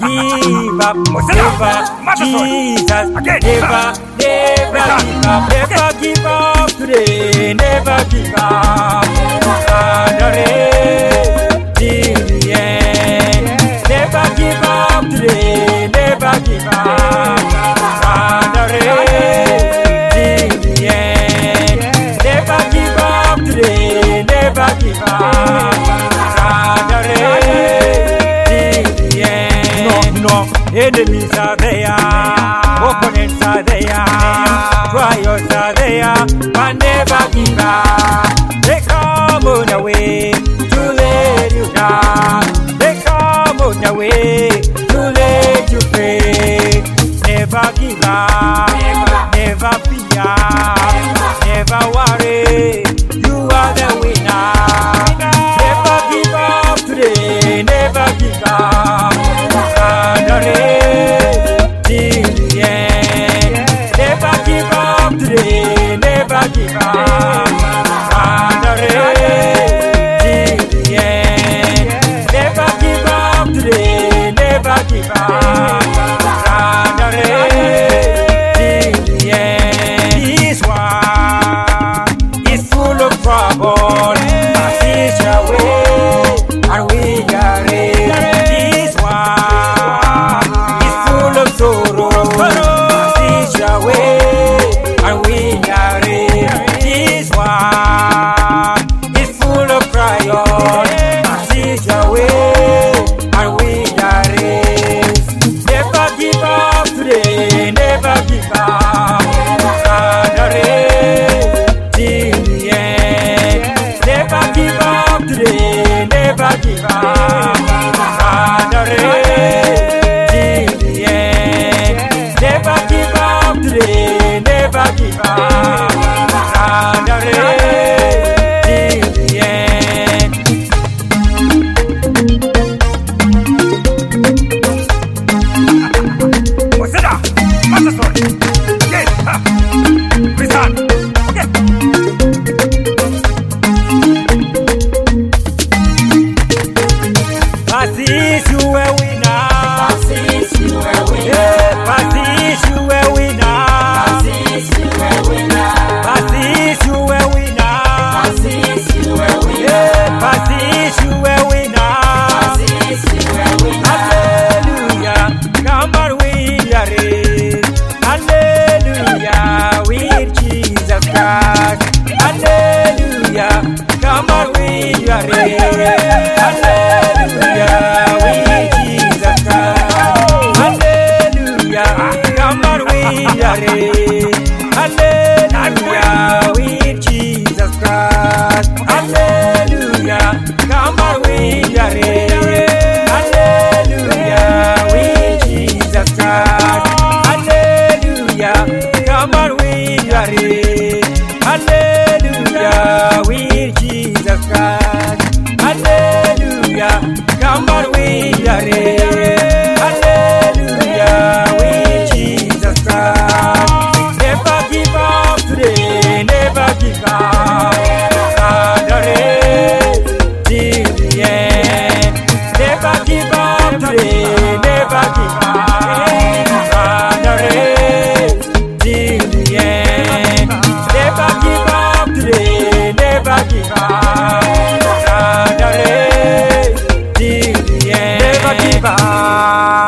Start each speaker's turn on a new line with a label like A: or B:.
A: give up, never, Jesus, never give up, never give up today, never give up, and the race till the end, never give up today, never give up, and the race till the end, never give up today, never give up, and the race till the end. No, enemies are there, opponents are there, trials are there, but never give up. They come on your way to let you down. They come on your way to let you fail. Never give up, never fear, never worry. You are the winner. Never give up today, never give up. And the race till the end. Never give up today, never give up. And the race till the end. Never give up today, never give up. And the race till the end. This one is full of trouble, but it's your way, and we are ready. This one is full of sorrow, but it's your way, and we are ready. This one is full of trials, but it's your way, and we are ready. Never give up today, never give up. And the race till the end. Never give up today, never give up. And the race till the end. Never give up today, never give up. And the race till the end. Consider, master story. Yes, return. Okay. Pasis you a winner.
B: Pasis you a winner.
A: Yeah, Pasis you a winner.
B: Pasis you a winner.
A: Pasis you a winner.
B: Pasis you a winner.
A: Yeah, Pasis you a winner.
B: Pasis you a winner.
A: Hallelujah, come on win your race. Hallelujah, with Jesus Christ. Hallelujah, come on win your race. Hallelujah, with Jesus Christ. Hallelujah, come on win your race. Hallelujah, with Jesus Christ. Hallelujah, come on win your race. Hallelujah, with Jesus Christ. Hallelujah, come on win your race. Hallelujah, with Jesus Christ. Hallelujah, come on win your race. Hallelujah, with Jesus Christ. Never give up today, never give up. And the race till the end. Never give up today, never give up. And the race till the end. Never give up today, never give up. And the race till the end. Never give up.